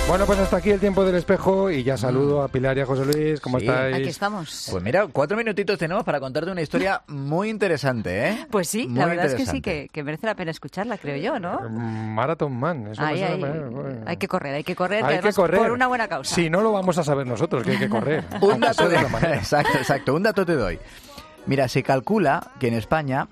Bueno, pues hasta aquí el tiempo del espejo y ya saludo a Pilar y a José Luis. ¿Cómo estáis? Aquí estamos. Pues mira, 4 minutitos tenemos para contarte una historia muy interesante, ¿eh? Pues sí, Muy la verdad es que sí, interesante. que merece la pena escucharla, creo yo, ¿no? Marathon Man. Eso Ahí, me ahí. suena, bueno. Hay que correr, que Hay que además correr. por una buena causa. Si no, lo vamos a saber nosotros, que hay que correr. Un dato de esa manera. Exacto, un dato te doy. Mira, se calcula que en España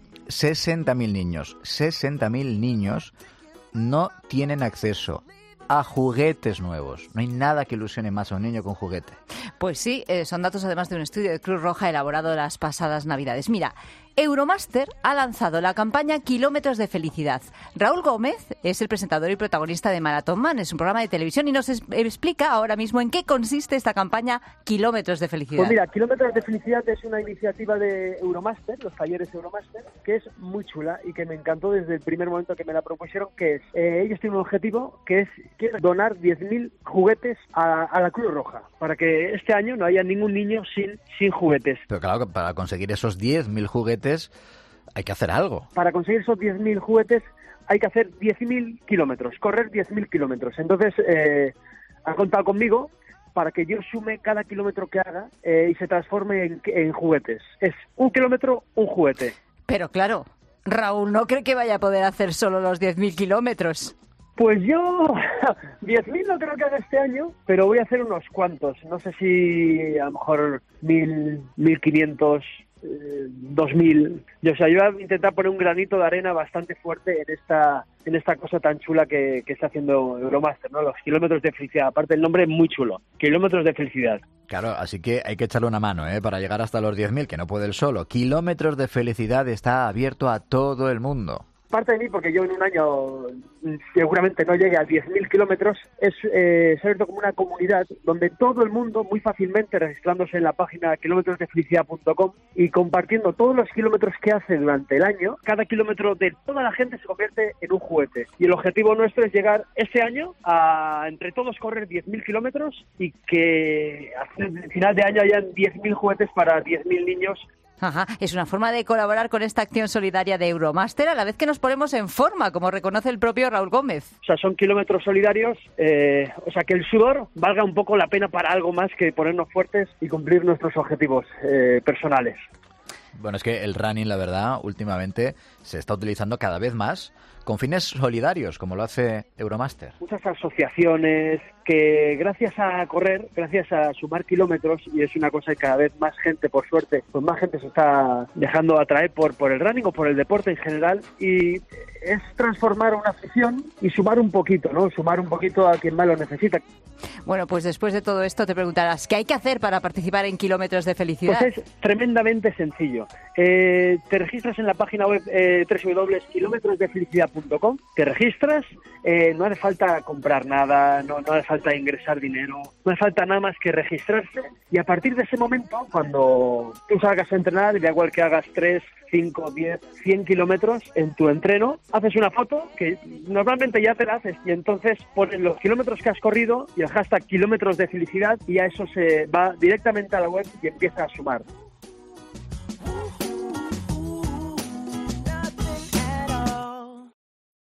60.000 niños no tienen acceso a juguetes nuevos. No hay nada que ilusione más a un niño con juguete. Pues sí, son datos además de un estudio de Cruz Roja elaborado las pasadas Navidades. Mira, Euromaster ha lanzado la campaña Kilómetros de Felicidad. Raúl Gómez es el presentador y protagonista de Marathon Man, es un programa de televisión y nos explica ahora mismo en qué consiste esta campaña Kilómetros de Felicidad. Pues mira, Kilómetros de Felicidad es una iniciativa de Euromaster, los talleres Euromaster, que es muy chula y que me encantó desde el primer momento que me la propusieron, que es, ellos tienen un objetivo que es donar 10.000 juguetes a la Cruz Roja, para que este año no haya ningún niño sin juguetes. Pero claro, para conseguir esos 10.000 juguetes hay que hacer algo. Para conseguir esos 10.000 juguetes hay que hacer 10.000 kilómetros, correr 10.000 kilómetros. Entonces, han contado conmigo para que yo sume cada kilómetro que haga y se transforme en juguetes. Es 1 kilómetro, un juguete. Pero claro, Raúl no cree que vaya a poder hacer solo los 10.000 kilómetros. Pues yo 10.000 no creo que haga este año, pero voy a hacer unos cuantos. No sé si a lo mejor 1.000, 1.500, 2.000. O sea, yo voy a intentar poner un granito de arena bastante fuerte en esta cosa tan chula que está haciendo Euromaster, ¿no? Los kilómetros de felicidad. Aparte, el nombre es muy chulo. Kilómetros de felicidad. Claro, así que hay que echarle una mano, para llegar hasta los 10.000, que no puede él solo. Kilómetros de Felicidad está abierto a todo el mundo. Parte de mí, porque yo en un año seguramente no llegue a 10.000 kilómetros, se ha abierto como una comunidad donde todo el mundo, muy fácilmente, registrándose en la página kilometrosdefelicidad.com y compartiendo todos los kilómetros que hace durante el año, cada kilómetro de toda la gente se convierte en un juguete. Y el objetivo nuestro es llegar este año a, entre todos, correr 10.000 kilómetros y que al final de año hayan 10.000 juguetes para 10.000 niños. Ajá, es una forma de colaborar con esta acción solidaria de Euromaster a la vez que nos ponemos en forma, como reconoce el propio Raúl Gómez. O sea, son kilómetros solidarios, o sea, que el sudor valga un poco la pena para algo más que ponernos fuertes y cumplir nuestros objetivos personales. Bueno, es que el running, la verdad, últimamente se está utilizando cada vez más con fines solidarios, como lo hace Euromaster. Muchas asociaciones que gracias a correr, gracias a sumar kilómetros, y es una cosa que cada vez más gente, por suerte, pues más gente se está dejando atraer por el running o por el deporte en general, y es transformar una afición y sumar un poquito, ¿no? Sumar un poquito a quien más lo necesita. Bueno, pues después de todo esto te preguntarás, ¿qué hay que hacer para participar en Kilómetros de Felicidad? Pues es tremendamente sencillo. Te registras en la página web www.kilometrosdefelicidad.com, te registras, no hace falta comprar nada, no hace falta ingresar dinero, no hace falta nada más que registrarse, y a partir de ese momento, cuando tú salgas a entrenar, da igual que hagas 3, 5, 10, 100 kilómetros en tu entreno, haces una foto que normalmente ya te la haces y entonces pones los kilómetros que has corrido y el hashtag kilómetros de felicidad y a eso se va directamente a la web y empieza a sumar.